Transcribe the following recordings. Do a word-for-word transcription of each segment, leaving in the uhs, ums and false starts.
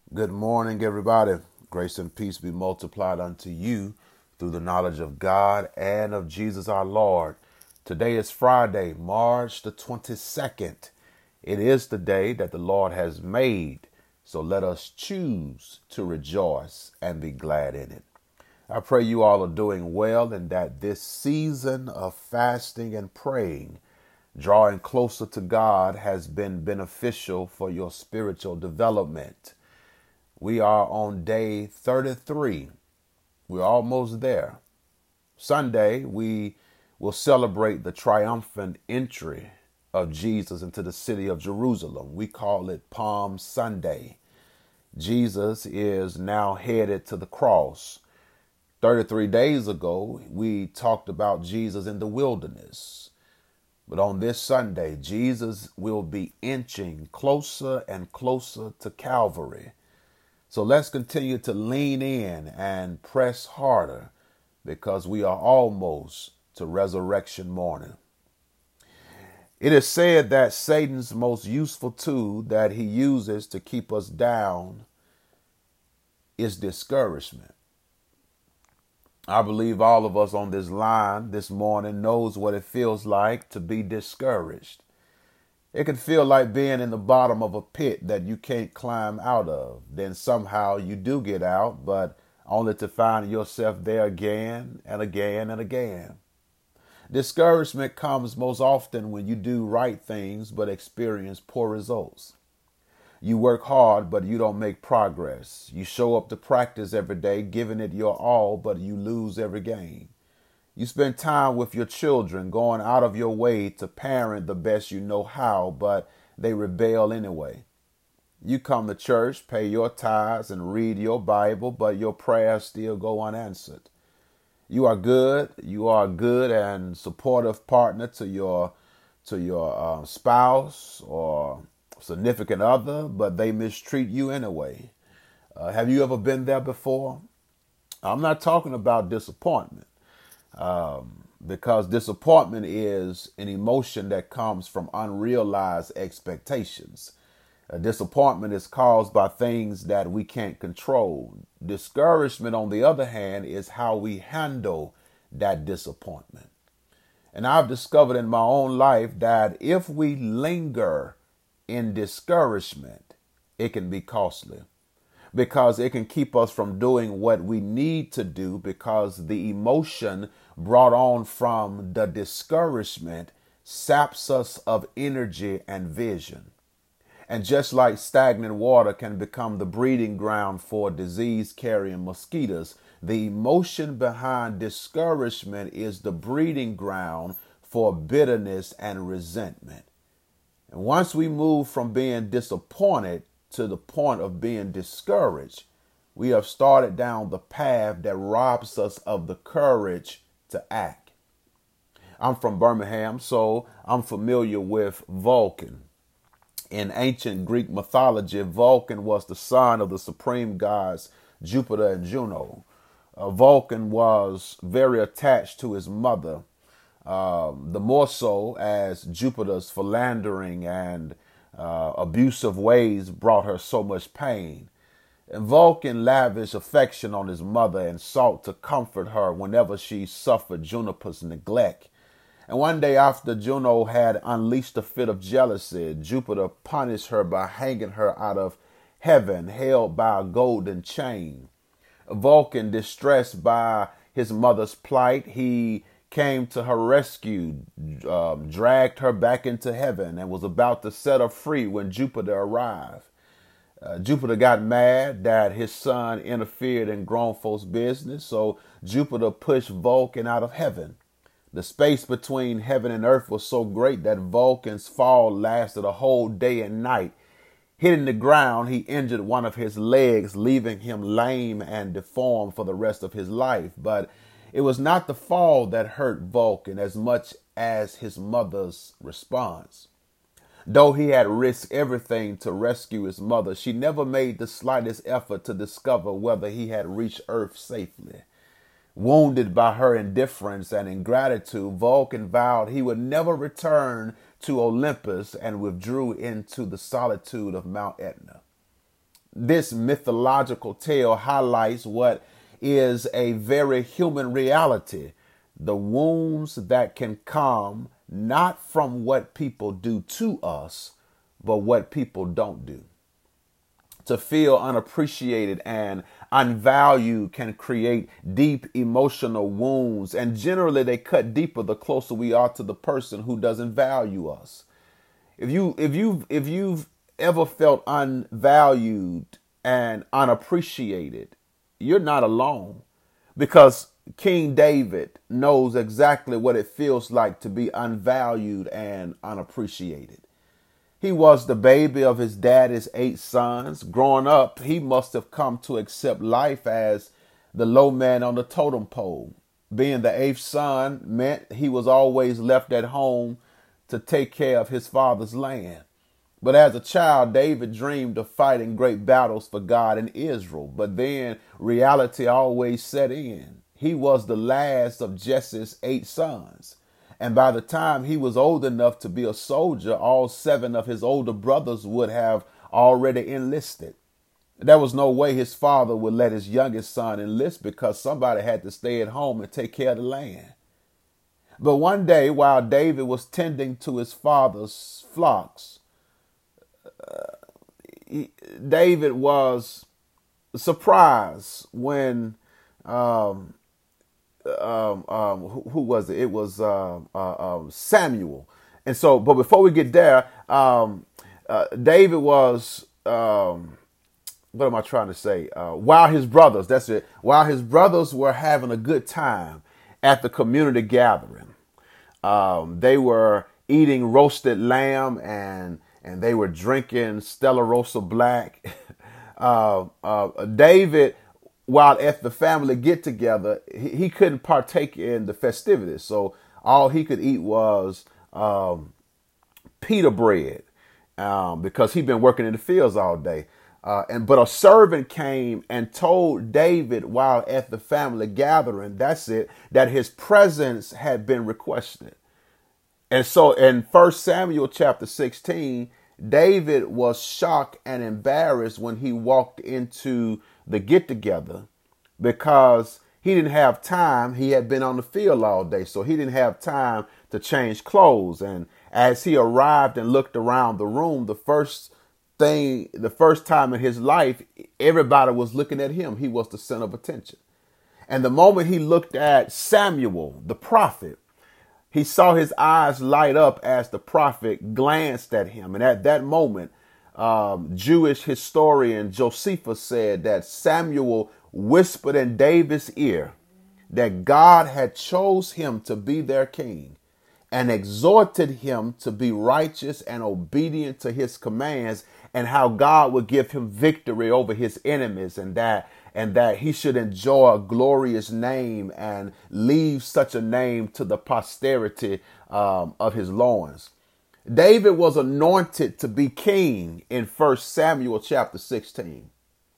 Good morning, everybody. Grace and peace be multiplied unto you through the knowledge of God and of Jesus our Lord. Today is Friday, March the twenty-second. It is the day that the Lord has made, so let us choose to rejoice and be glad in it. I pray you all are doing well and that this season of fasting and praying, drawing closer to God, has been beneficial for your spiritual development. We are on day thirty-three. We're almost there. Sunday, we will celebrate the triumphant entry of Jesus into the city of Jerusalem. We call it Palm Sunday. Jesus is now headed to the cross. thirty-three days ago, we talked about Jesus in the wilderness. But on this Sunday, Jesus will be inching closer and closer to Calvary. So let's continue to lean in and press harder because we are almost to resurrection morning. It is said that Satan's most useful tool that he uses to keep us down is discouragement. I believe all of us on this line this morning knows what it feels like to be discouraged. It can feel like being in the bottom of a pit that you can't climb out of. Then somehow you do get out, but only to find yourself there again and again and again. Discouragement comes most often when you do right things but experience poor results. You work hard, but you don't make progress. You show up to practice every day, giving it your all, but you lose every game. You spend time with your children, going out of your way to parent the best you know how, but they rebel anyway. You come to church, pay your tithes, and read your Bible, but your prayers still go unanswered. You are good. You are a good and supportive partner to your to your uh, spouse or significant other, but they mistreat you anyway. Uh, have you ever been there before? I'm not talking about disappointment. Um, because disappointment is an emotion that comes from unrealized expectations. Uh, disappointment is caused by things that we can't control. Discouragement, on the other hand, is how we handle that disappointment. And I've discovered in my own life that if we linger in discouragement, it can be costly. Because it can keep us from doing what we need to do because the emotion brought on from the discouragement saps us of energy and vision. And just like stagnant water can become the breeding ground for disease-carrying mosquitoes, the emotion behind discouragement is the breeding ground for bitterness and resentment. And once we move from being disappointed to the point of being discouraged, we have started down the path that robs us of the courage to act. I'm from Birmingham, so I'm familiar with Vulcan. In ancient Greek mythology, Vulcan was the son of the supreme gods Jupiter and Juno. Uh, Vulcan was very attached to his mother, um, the more so as Jupiter's philandering and Uh, abusive ways brought her so much pain. And Vulcan lavished affection on his mother and sought to comfort her whenever she suffered Juniper's neglect. And one day after Juno had unleashed a fit of jealousy, Jupiter punished her by hanging her out of heaven, held by a golden chain. Vulcan, distressed by his mother's plight, he came to her rescue, um, dragged her back into heaven, and was about to set her free when Jupiter arrived. Uh, Jupiter got mad that his son interfered in grown folks' business, so Jupiter pushed Vulcan out of heaven. The space between heaven and earth was so great that Vulcan's fall lasted a whole day and night. Hitting the ground, he injured one of his legs, leaving him lame and deformed for the rest of his life. But it was not the fall that hurt Vulcan as much as his mother's response. Though he had risked everything to rescue his mother, she never made the slightest effort to discover whether he had reached Earth safely. Wounded by her indifference and ingratitude, Vulcan vowed he would never return to Olympus and withdrew into the solitude of Mount Etna. this mythological tale highlights what is a very human reality: the wounds that can come not from what people do to us, but what people don't do. To feel unappreciated and unvalued can create deep emotional wounds, and generally they cut deeper the closer we are to the person who doesn't value us. If you if you if you've ever felt unvalued and unappreciated, you're not alone, because King David knows exactly what it feels like to be unvalued and unappreciated. He was the baby of his daddy's eight sons. Growing up, he must have come to accept life as the low man on the totem pole. Being the eighth son meant he was always left at home to take care of his father's land. But as a child, David dreamed of fighting great battles for God and Israel. But then reality always set in. He was the last of Jesse's eight sons. And by the time he was old enough to be a soldier, all seven of his older brothers would have already enlisted. There was no way his father would let his youngest son enlist, because somebody had to stay at home and take care of the land. But one day, while David was tending to his father's flocks, uh, he, David was surprised when um, Um, um, who, who was it? It was uh, uh, um, Samuel. And so, but before we get there, um, uh, David was, um, what am I trying to say? Uh, while his brothers, that's it, while his brothers were having a good time at the community gathering, um, they were eating roasted lamb and and they were drinking Stella Rosa Black. uh, uh, David, while at the family get together, he, he couldn't partake in the festivities. So all he could eat was um, pita bread um, because he'd been working in the fields all day. Uh, and but a servant came and told David while at the family gathering, that's it, that his presence had been requested. And so in First Samuel chapter sixteen, David was shocked and embarrassed when he walked into the get together, because he didn't have time. He had been on the field all day, so he didn't have time to change clothes. And as he arrived and looked around the room, the first thing, the first time in his life, everybody was looking at him. He was the center of attention. And the moment he looked at Samuel, the prophet, he saw his eyes light up as the prophet glanced at him. And at that moment, um, Jewish historian Josephus said that Samuel whispered in David's ear that God had chose him to be their king and exhorted him to be righteous and obedient to his commands, and how God would give him victory over his enemies, and that and that he should enjoy a glorious name and leave such a name to the posterity um, of his loins. David was anointed to be king in First Samuel chapter sixteen.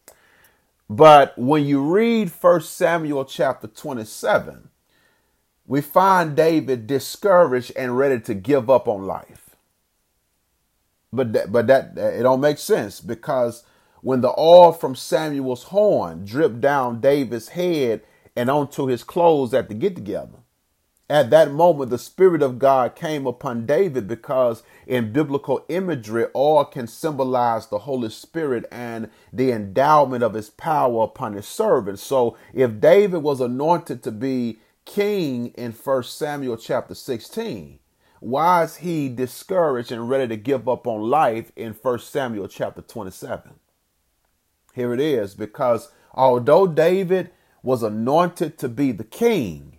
But when you read First Samuel chapter twenty-seven, we find David discouraged and ready to give up on life. But that, but that it don't make sense, because when the oil from Samuel's horn dripped down David's head and onto his clothes at the get together, at that moment, the Spirit of God came upon David, because in biblical imagery, oil can symbolize the Holy Spirit and the endowment of his power upon his servant. So if David was anointed to be king in First Samuel chapter sixteen, why is he discouraged and ready to give up on life in First Samuel chapter twenty-seven? Here it is, because although David was anointed to be the king,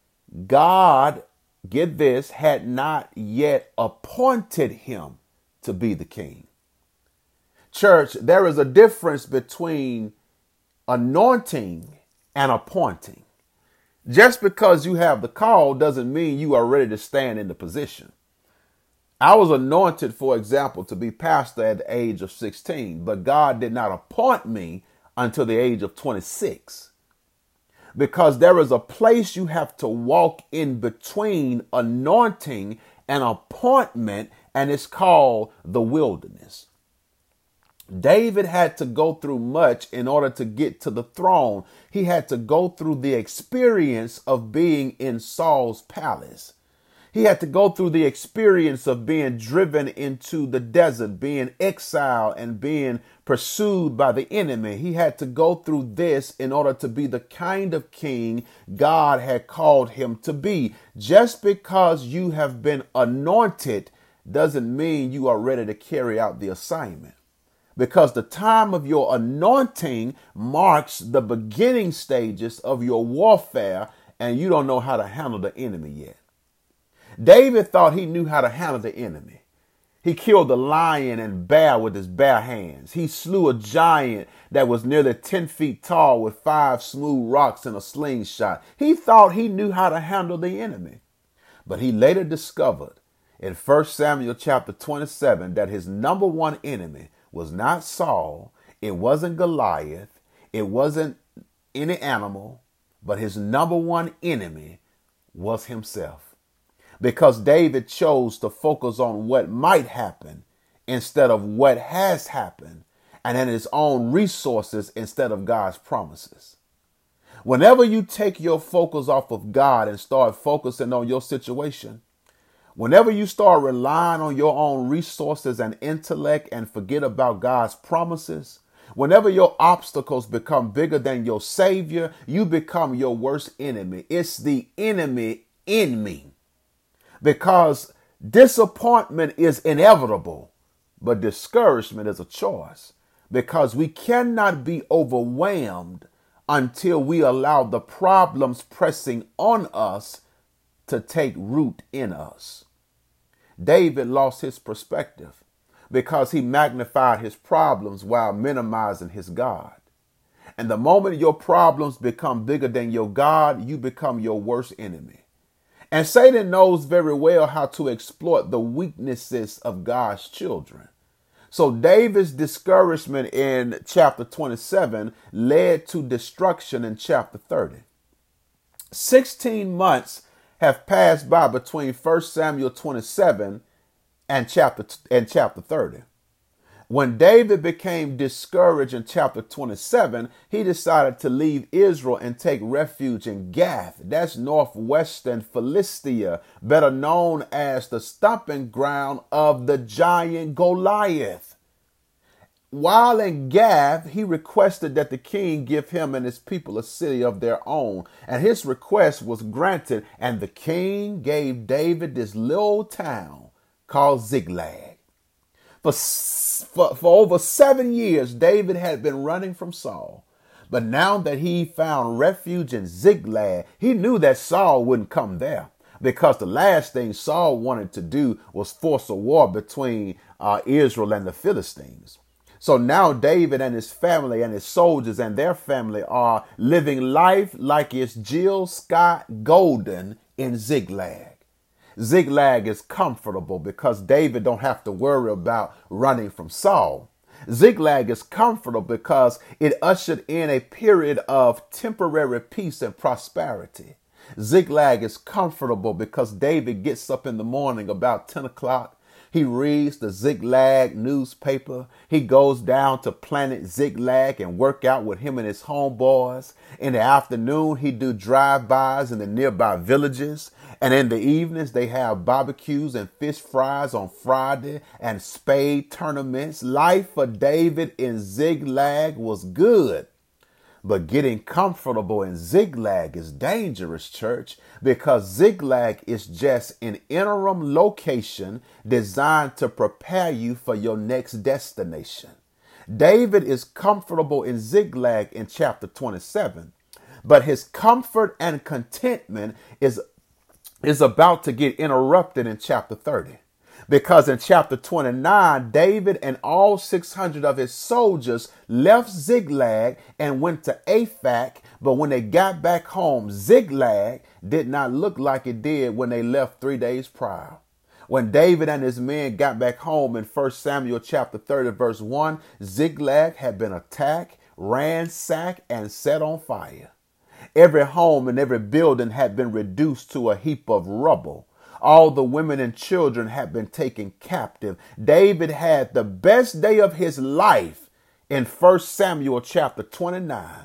God, get this, had not yet appointed him to be the king. Church, there is a difference between anointing and appointing. Just because you have the call doesn't mean you are ready to stand in the position. I was anointed, for example, to be pastor at the age of sixteen, but God did not appoint me until the age of twenty-six. Because there is a place you have to walk in between anointing and appointment, and it's called the wilderness. David had to go through much in order to get to the throne. He had to go through the experience of being in Saul's palace. He had to go through the experience of being driven into the desert, being exiled and being pursued by the enemy. He had to go through this in order to be the kind of king God had called him to be. Just because you have been anointed doesn't mean you are ready to carry out the assignment. Because the time of your anointing marks the beginning stages of your warfare, and you don't know how to handle the enemy yet. David thought he knew how to handle the enemy. He killed the lion and bear with his bare hands. He slew a giant that was nearly ten feet tall with five smooth rocks and a slingshot. He thought he knew how to handle the enemy. But he later discovered in First Samuel chapter twenty-seven that his number one enemy was not Saul. It wasn't Goliath. It wasn't any animal. But his number one enemy was himself. Because David chose to focus on what might happen instead of what has happened, and in his own resources instead of God's promises. Whenever you take your focus off of God and start focusing on your situation, whenever you start relying on your own resources and intellect and forget about God's promises, whenever your obstacles become bigger than your Savior, you become your worst enemy. It's the enemy in me. Because disappointment is inevitable, but discouragement is a choice. Because we cannot be overwhelmed until we allow the problems pressing on us to take root in us. David lost his perspective because he magnified his problems while minimizing his God. And the moment your problems become bigger than your God, you become your worst enemy. And Satan knows very well how to exploit the weaknesses of God's children. So David's discouragement in chapter twenty-seven led to destruction in chapter thirty. Sixteen months have passed by between First Samuel twenty-seven and chapter and chapter thirty. When David became discouraged in chapter twenty-seven, he decided to leave Israel and take refuge in Gath. That's northwestern Philistia, better known as the stomping ground of the giant Goliath. While in Gath, he requested that the king give him and his people a city of their own. And his request was granted, and the king gave David this little town called Ziklag. For, for, for over seven years, David had been running from Saul. But now that he found refuge in Ziklag, he knew that Saul wouldn't come there. Because the last thing Saul wanted to do was force a war between uh, Israel and the Philistines. So now David and his family and his soldiers and their family are living life like it's Jill Scott Golden in Ziklag. Ziklag is comfortable because David don't have to worry about running from Saul. Ziklag is comfortable because it ushered in a period of temporary peace and prosperity. Ziklag is comfortable because David gets up in the morning about ten o'clock. He reads the Ziklag newspaper. He goes down to Planet Ziklag and work out with him and his homeboys. In the afternoon, he do drive-bys in the nearby villages. And in the evenings, they have barbecues and fish fries on Friday and spade tournaments. Life for David in Ziklag was good. But getting comfortable in Ziklag is dangerous, church, because Ziklag is just an interim location designed to prepare you for your next destination. David is comfortable in Ziklag in chapter twenty-seven, but his comfort and contentment is, is about to get interrupted in chapter thirty. Because in chapter twenty-nine, David and all six hundred of his soldiers left Ziklag and went to Aphek. But when they got back home, Ziklag did not look like it did when they left three days prior. When David and his men got back home in First Samuel chapter thirty, verse one, Ziklag had been attacked, ransacked, and set on fire. Every home and every building had been reduced to a heap of rubble. All the women and children had been taken captive. David had the best day of his life in First Samuel chapter twenty-nine.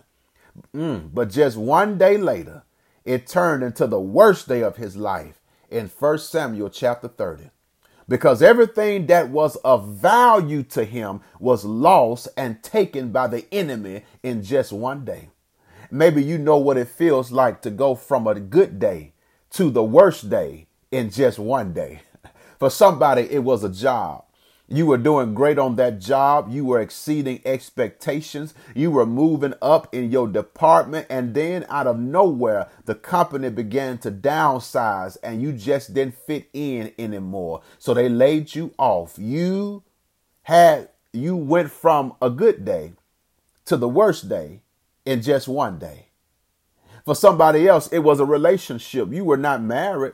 Mm, but just one day later, it turned into the worst day of his life in First Samuel chapter thirty. Because everything that was of value to him was lost and taken by the enemy in just one day. Maybe you know what it feels like to go from a good day to the worst day in just one day. For somebody, it was a job. You were doing great on that job. You were exceeding expectations. You were moving up in your department. And then out of nowhere, the company began to downsize and you just didn't fit in anymore. So they laid you off. You had, you went from a good day to the worst day in just one day. For somebody else, it was a relationship. You were not married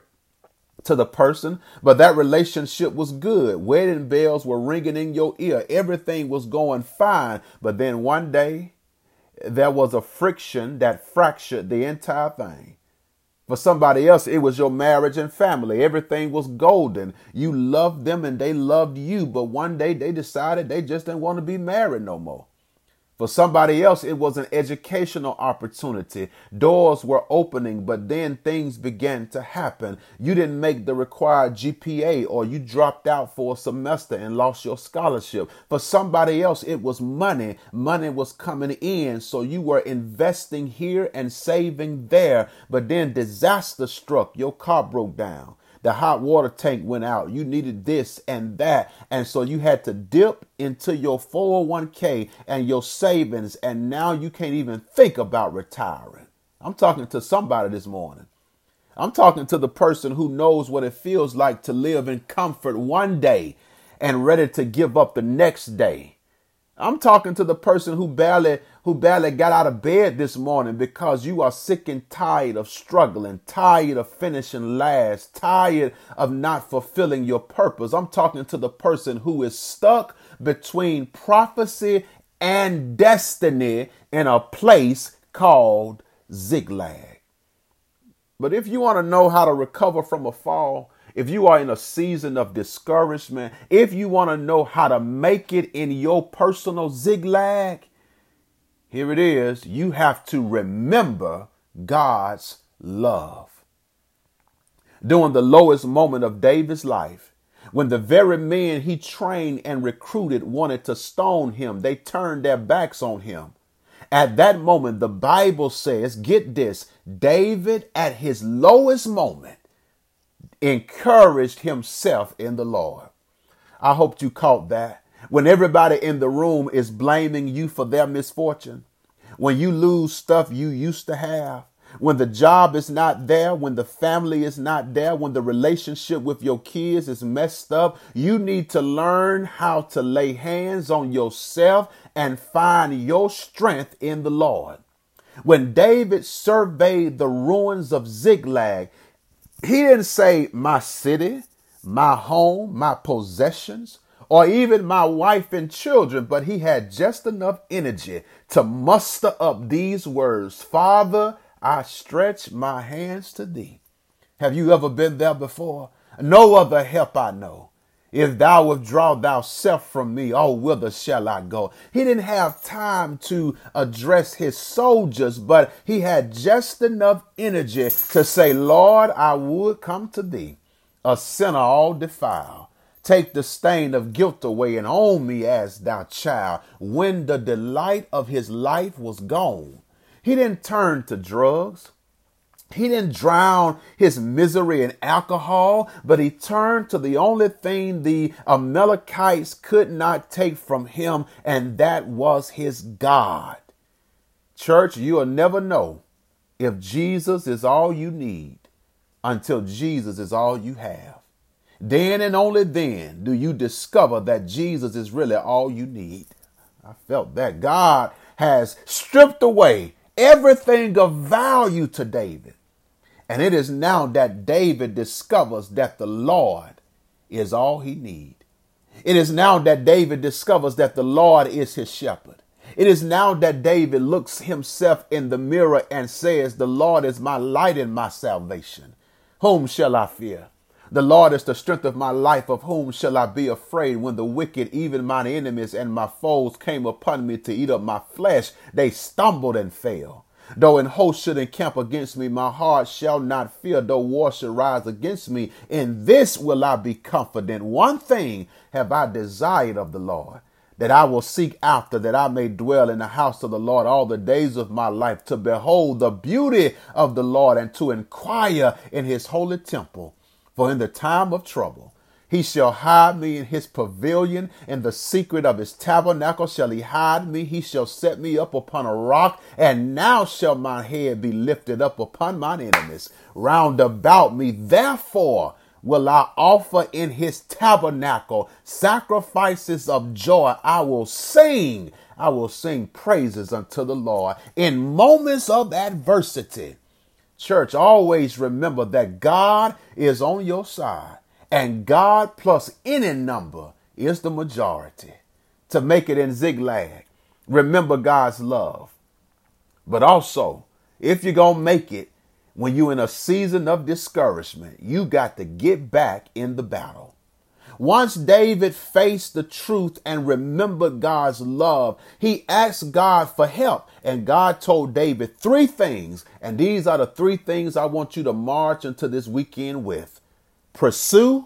to the person, but that relationship was good. Wedding bells were ringing in your ear. Everything was going fine. But then one day there was a friction that fractured the entire thing. For somebody else, it was your marriage and family. Everything was golden. You loved them and they loved you. But one day they decided they just didn't want to be married no more. For somebody else, it was an educational opportunity. Doors were opening, but then things began to happen. You didn't make the required G P A, or you dropped out for a semester and lost your scholarship. For somebody else, it was money. Money was coming in, so you were investing here and saving there. But then disaster struck. Your car broke down. The hot water tank went out. You needed this and that. And so you had to dip into your four oh one k and your savings. And now you can't even think about retiring. I'm talking to somebody this morning. I'm talking to the person who knows what it feels like to live in comfort one day and ready to give up the next day. I'm talking to the person who barely who barely got out of bed this morning because you are sick and tired of struggling, tired of finishing last, tired of not fulfilling your purpose. I'm talking to the person who is stuck between prophecy and destiny in a place called Ziklag. But if you want to know how to recover from a fall, if you are in a season of discouragement, if you want to know how to make it in your personal zigzag, here it is. You have to remember God's love. During the lowest moment of David's life, when the very men he trained and recruited wanted to stone him, they turned their backs on him. At that moment, the Bible says, get this, David at his lowest moment encouraged himself in the Lord. I hope you caught that. When everybody in the room is blaming you for their misfortune, when you lose stuff you used to have, when the job is not there, when the family is not there, when the relationship with your kids is messed up, you need to learn how to lay hands on yourself and find your strength in the Lord. When David surveyed the ruins of Ziklag, he didn't say my city, my home, my possessions, or even my wife and children, but he had just enough energy to muster up these words, Father, I stretch my hands to thee. Have you ever been there before? No other help I know. If thou withdraw thyself from me, oh, whither shall I go? He didn't have time to address his soldiers, but he had just enough energy to say, Lord, I would come to thee, a sinner all defiled. Take the stain of guilt away and own me as thy child. When the delight of his life was gone, he didn't turn to drugs. He didn't drown his misery in alcohol, but he turned to the only thing the Amalekites could not take from him, and that was his God. Church, you'll never know if Jesus is all you need until Jesus is all you have. Then and only then do you discover that Jesus is really all you need. I felt that God has stripped away everything of value to David. And it is now that David discovers that the Lord is all he needs. It is now that David discovers that the Lord is his shepherd. It is now that David looks himself in the mirror and says, the Lord is my light and my salvation. Whom shall I fear? The Lord is the strength of my life. Of whom shall I be afraid? When the wicked, even mine enemies and my foes, came upon me to eat up my flesh, they stumbled and fell. Though an host should encamp against me, my heart shall not fear. Though war should rise against me, in this will I be confident. One thing have I desired of the Lord, that I will seek after, that I may dwell in the house of the Lord all the days of my life, to behold the beauty of the Lord and to inquire in his holy temple. For in the time of trouble, he shall hide me in his pavilion. In the secret of his tabernacle shall he hide me. He shall set me up upon a rock. And now shall my head be lifted up upon mine enemies round about me. Therefore will I offer in his tabernacle sacrifices of joy. I will sing. I will sing praises unto the Lord in moments of adversity. Church, always remember that God is on your side, and God plus any number is the majority. To make it in Ziklag, remember God's love. But also, if you're going to make it, when you're in a season of discouragement, you got to get back in the battle. Once David faced the truth and remembered God's love, he asked God for help. And God told David three things. And these are the three things I want you to march into this weekend with. Pursue,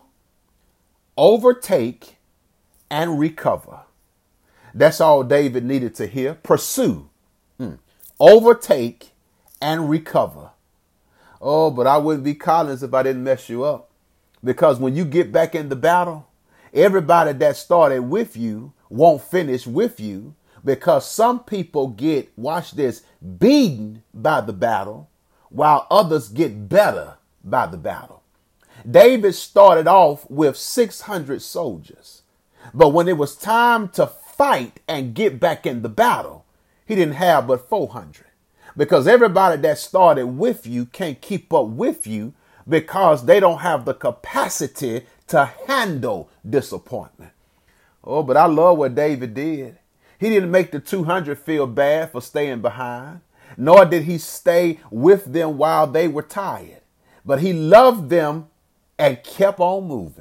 overtake, and recover. That's all David needed to hear. Pursue, hmm, overtake, and recover. Oh, but I wouldn't be Collins if I didn't mess you up. Because when you get back in the battle, everybody that started with you won't finish with you, because some people get, watch this, beaten by the battle while others get better by the battle. David started off with six hundred soldiers, but when it was time to fight and get back in the battle, he didn't have but four hundred, because everybody that started with you can't keep up with you, because they don't have the capacity to handle disappointment. Oh, but I love what David did. He didn't make the two hundred feel bad for staying behind, nor did he stay with them while they were tired, but he loved them and kept on moving.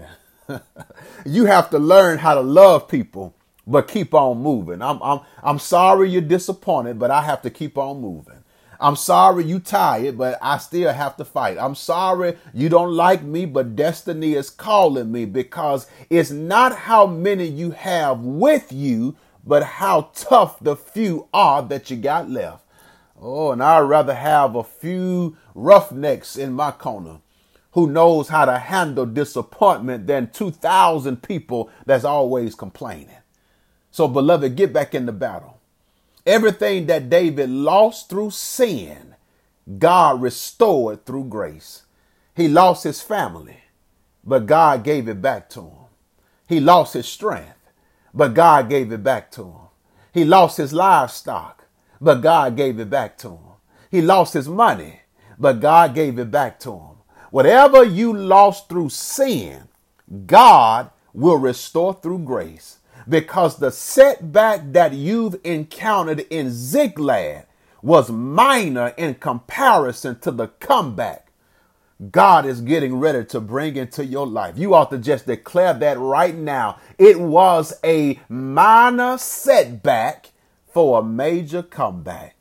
You have to learn how to love people, but keep on moving. I'm, I'm, I'm sorry you're disappointed, but I have to keep on moving. I'm sorry you tired, but I still have to fight. I'm sorry you don't like me, but destiny is calling me, because it's not how many you have with you, but how tough the few are that you got left. Oh, and I'd rather have a few roughnecks in my corner who knows how to handle disappointment than two thousand people that's always complaining. So, beloved, get back in the battle. Everything that David lost through sin, God restored through grace. He lost his family, but God gave it back to him. He lost his strength, but God gave it back to him. He lost his livestock, but God gave it back to him. He lost his money, but God gave it back to him. Whatever you lost through sin, God will restore through grace. Because the setback that you've encountered in Ziklag was minor in comparison to the comeback God is getting ready to bring into your life. You ought to just declare that right now. It was a minor setback for a major comeback.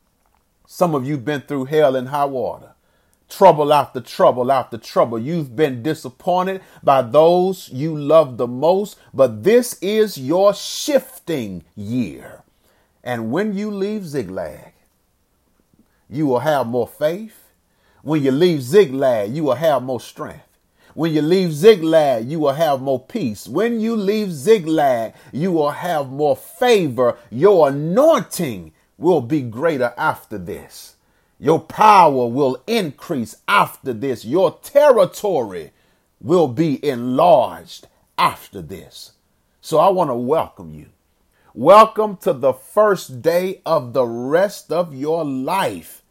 Some of you have been through hell and high water. Trouble after trouble after trouble. You've been disappointed by those you love the most, but this is your shifting year. And when you leave Ziklag, you will have more faith. When you leave Ziklag, you will have more strength. When you leave Ziklag, you will have more peace. When you leave Ziklag, you will have more favor. Your anointing will be greater after this. Your power will increase after this. Your territory will be enlarged after this. So I want to welcome you. Welcome to the first day of the rest of your life.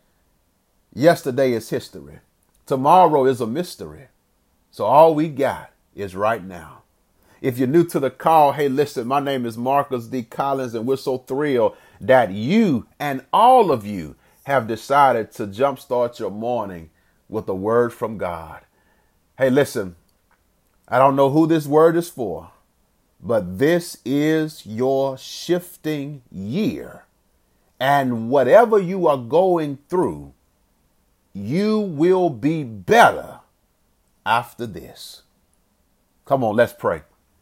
Yesterday is history. Tomorrow is a mystery. So all we got is right now. If you're new to the call, hey, listen, my name is Marcus D. Collins, and we're so thrilled that you and all of you have decided to jumpstart your morning with a word from God. Hey, listen, I don't know who this word is for, but this is your shifting year. And whatever you are going through, you will be better after this. Come on, let's pray.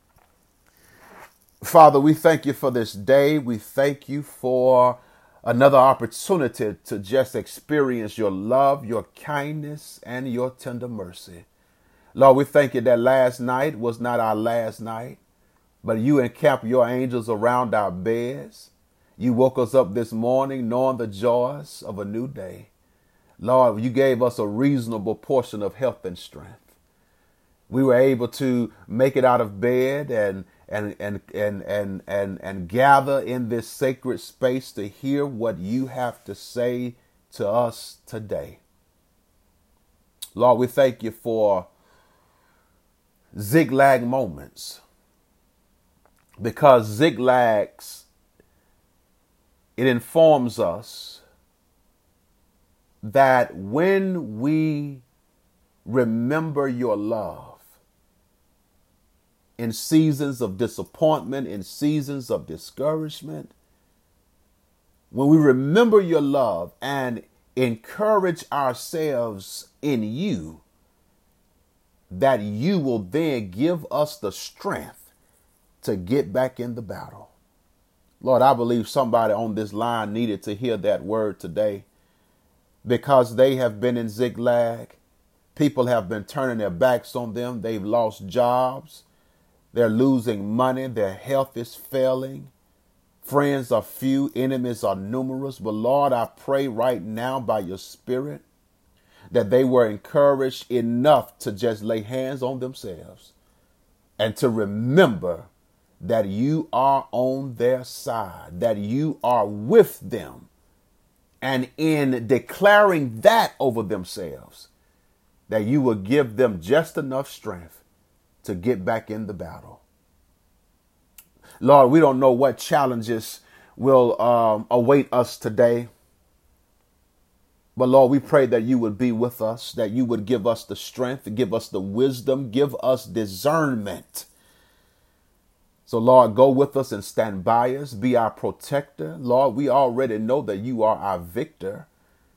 Father, we thank you for this day. We thank you for another opportunity to just experience your love, your kindness, and your tender mercy. Lord, we thank you that last night was not our last night, but you encamped your angels around our beds. You woke us up this morning knowing the joys of a new day. Lord, you gave us a reasonable portion of health and strength. We were able to make it out of bed and and and and and and, and gather in this sacred space to hear what you have to say to us today. Lord, we thank you for zigzag moments, because zigzags, it informs us that when we remember your love in seasons of disappointment, in seasons of discouragement, when we remember your love and encourage ourselves in you, that you will then give us the strength to get back in the battle. Lord, I believe somebody on this line needed to hear that word today, because they have been in zigzag. People have been turning their backs on them. They've lost jobs. They're losing money. Their health is failing. Friends are few. Enemies are numerous. But Lord, I pray right now by your Spirit that they were encouraged enough to just lay hands on themselves and to remember that you are on their side, that you are with them. And in declaring that over themselves, that you will give them just enough strength to get back in the battle. Lord, we don't know what challenges will um, await us today. But Lord, we pray that you would be with us, that you would give us the strength, give us the wisdom, give us discernment. So Lord, go with us and stand by us, be our protector. Lord, we already know that you are our victor,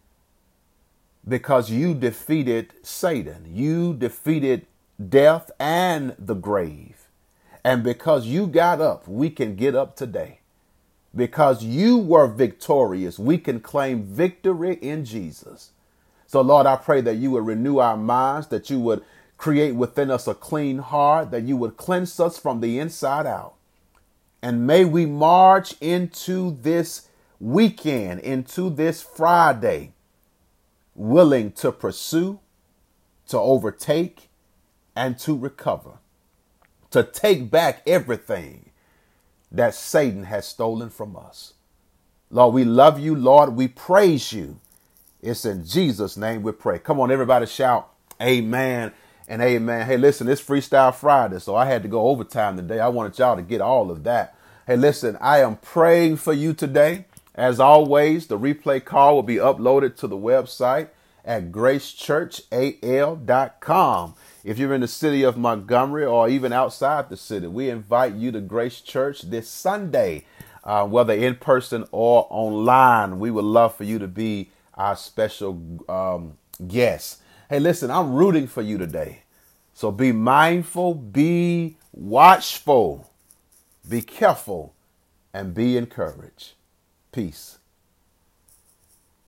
because you defeated Satan. You defeated death and the grave. And because you got up, we can get up today. Because you were victorious, we can claim victory in Jesus. So, Lord, I pray that you would renew our minds, that you would create within us a clean heart, that you would cleanse us from the inside out. And may we march into this weekend, into this Friday, willing to pursue, to overtake, and to recover, to take back everything that Satan has stolen from us. Lord, we love you. Lord, we praise you. It's in Jesus' name we pray. Come on, everybody shout amen and amen. Hey, listen, it's Freestyle Friday, so I had to go overtime today. I wanted y'all to get all of that. Hey, listen, I am praying for you today. As always, the replay call will be uploaded to the website at grace church a l dot com. If you're in the city of Montgomery or even outside the city, we invite you to Grace Church this Sunday, uh, whether in person or online. We would love for you to be our special um, guest. Hey, listen, I'm rooting for you today. So be mindful, be watchful, be careful, and be encouraged. Peace.